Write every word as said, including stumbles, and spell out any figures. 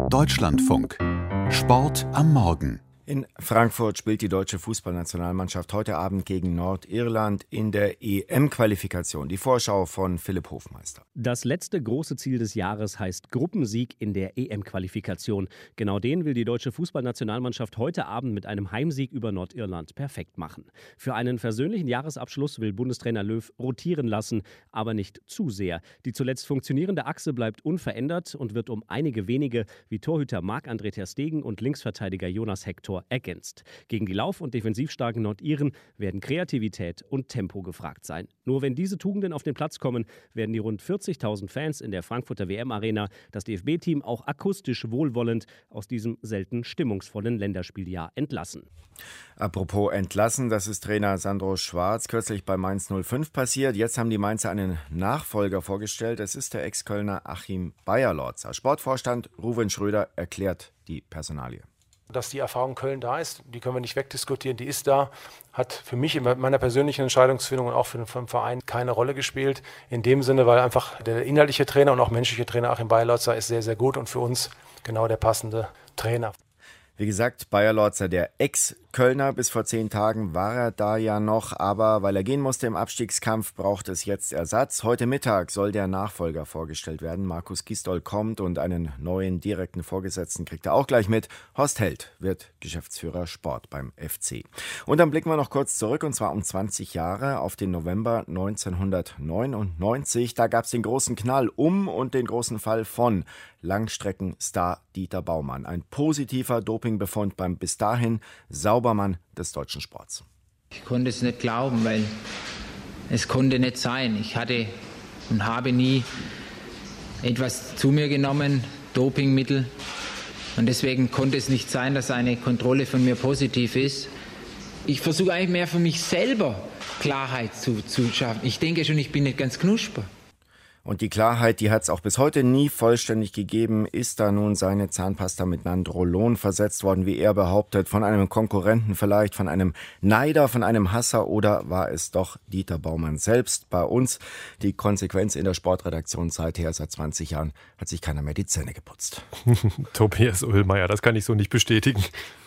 Deutschlandfunk. Sport am Morgen. In Frankfurt spielt die deutsche Fußballnationalmannschaft heute Abend gegen Nordirland in der E M-Qualifikation. Die Vorschau von Philipp Hofmeister. Das letzte große Ziel des Jahres heißt Gruppensieg in der E M-Qualifikation. Genau den will die deutsche Fußballnationalmannschaft heute Abend mit einem Heimsieg über Nordirland perfekt machen. Für einen versöhnlichen Jahresabschluss will Bundestrainer Löw rotieren lassen, aber nicht zu sehr. Die zuletzt funktionierende Achse bleibt unverändert und wird um einige wenige wie Torhüter Marc-André ter Stegen und Linksverteidiger Jonas Hector ergänzt. Gegen die lauf- und defensivstarken Nordiren werden Kreativität und Tempo gefragt sein. Nur wenn diese Tugenden auf den Platz kommen, werden die rund vierzigtausend Fans in der Frankfurter W M-Arena das D F B-Team auch akustisch wohlwollend aus diesem selten stimmungsvollen Länderspieljahr entlassen. Apropos entlassen, das ist Trainer Sandro Schwarz kürzlich bei Mainz null fünf passiert. Jetzt haben die Mainzer einen Nachfolger vorgestellt. Es ist der Ex-Kölner Achim Beierlorzer. Sportvorstand Ruven Schröder erklärt die Personalie. Dass die Erfahrung Köln da ist, die können wir nicht wegdiskutieren, die ist da, hat für mich in meiner persönlichen Entscheidungsfindung und auch für den Verein keine Rolle gespielt. In dem Sinne, weil einfach der inhaltliche Trainer und auch menschliche Trainer Achim Beierlorzer ist sehr, sehr gut und für uns genau der passende Trainer. Wie gesagt, Beierlorzer, der Ex-Kölner, bis vor zehn Tagen war er da ja noch, aber weil er gehen musste im Abstiegskampf, braucht es jetzt Ersatz. Heute Mittag soll der Nachfolger vorgestellt werden. Markus Gisdol kommt und einen neuen direkten Vorgesetzten kriegt er auch gleich mit. Horst Held wird Geschäftsführer Sport beim F C. Und dann blicken wir noch kurz zurück, und zwar um zwanzig Jahre auf den November neunzehnhundertneunundneunzig. Da gab es den großen Knall um und den großen Fall von Langstreckenstar Dieter Baumann. Ein positiver Dopingbefund beim bis dahin Saubermann des deutschen Sports. Ich konnte es nicht glauben, weil es konnte nicht sein. Ich hatte und habe nie etwas zu mir genommen, Dopingmittel. Und deswegen konnte es nicht sein, dass eine Kontrolle von mir positiv ist. Ich versuche eigentlich mehr für mich selber Klarheit zu, zu schaffen. Ich denke schon, ich bin nicht ganz knusper. Und die Klarheit, die hat es auch bis heute nie vollständig gegeben. Ist da nun seine Zahnpasta mit Nandrolon versetzt worden, wie er behauptet, von einem Konkurrenten vielleicht, von einem Neider, von einem Hasser, oder war es doch Dieter Baumann selbst? Bei uns die Konsequenz in der Sportredaktion seither, seit zwanzig Jahren, hat sich keiner mehr die Zähne geputzt. Tobias Uhlmeier, das kann ich so nicht bestätigen.